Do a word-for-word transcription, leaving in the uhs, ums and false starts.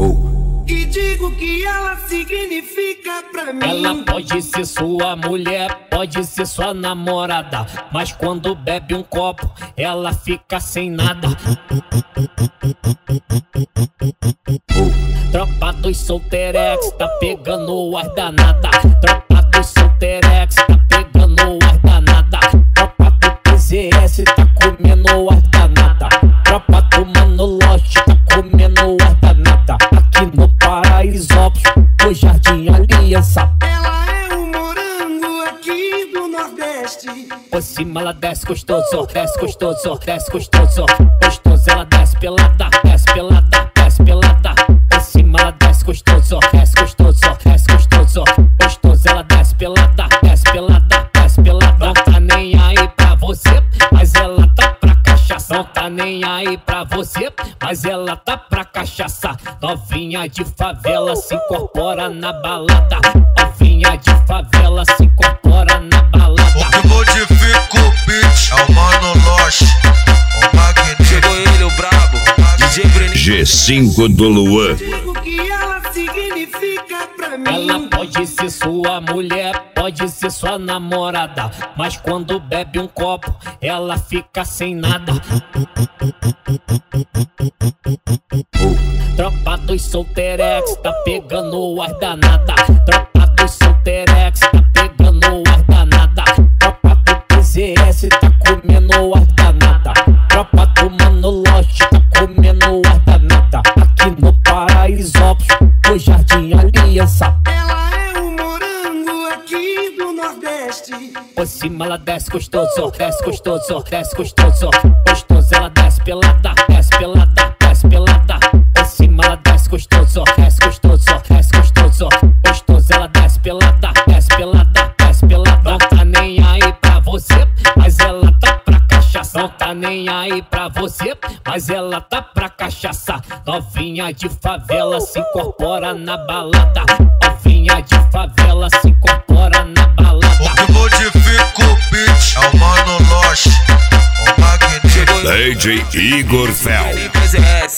E digo que ela significa pra mim. Ela pode ser sua mulher, pode ser sua namorada, mas quando bebe um copo, ela fica sem nada. Tropa dos solteirex, tá pegando o ar danada. Tropa dos solteirex, tá pegando o ar danada. Tropa do P Z S, tá comendo o ar danada. Tropa do Mano Lote, tá comendo o ar danada. Aqui no Paraisópolis, no Jardim Aliança. Ela é o morango aqui do Nordeste. Por cima ela desce gostoso, desce gostoso, desce gostoso. Gostoso ela desce pelada, desce pelada, desce pelada. Por cima ela desce gostoso, desce gostoso, desce gostoso. Gostoso ela desce pelada, desce pelada, desce pelada. Não tá nem aí pra você, mas ela tá pra cachaça. Não tá nem aí pra você, mas ela tá pra cachaça. Novinha de favela se incorpora na balada. Novinha de favela se incorpora na balada. O que modifica o beat é o Mano Loche, o Magnífico. Chegou ele, o brabo, D J Breninho. G cinco do Luan. Digo que ela significa pra mim. Ela pode ser sua mulher, pode ser sua namorada, mas quando bebe um copo, ela fica sem nada. Tropa dos solteirex, tá pegando o ar danada. Tropa dos solteirex, tá pegando o ar danada. Tropa do P Z S, tá comendo o ar danada. Tropa do Mano Lote, tá comendo o ar danada. Aqui no Paraisópolis, no Jardim Aliança. Ela é o morango aqui do Nordeste. Por cima ela desce gostoso, desce gostoso, desce gostoso. Gostoso ela desce pelada, desce pelada, desce pelada. Por cima ela desce gostoso, desce gostoso, desce gostoso. Gostoso ela desce pelada, desce pelada, desce pelada. Não tá nem aí pra você, mas ela tá pra cachaça. Não tá nem aí pra você, mas ela tá pra cachaça. Novinha de favela se incorpora na balada. Novinha de favela se incorpora na balada. O que modifica o beat é o Mano Loche, o Magnífico. D J Igor Fel. P Z S.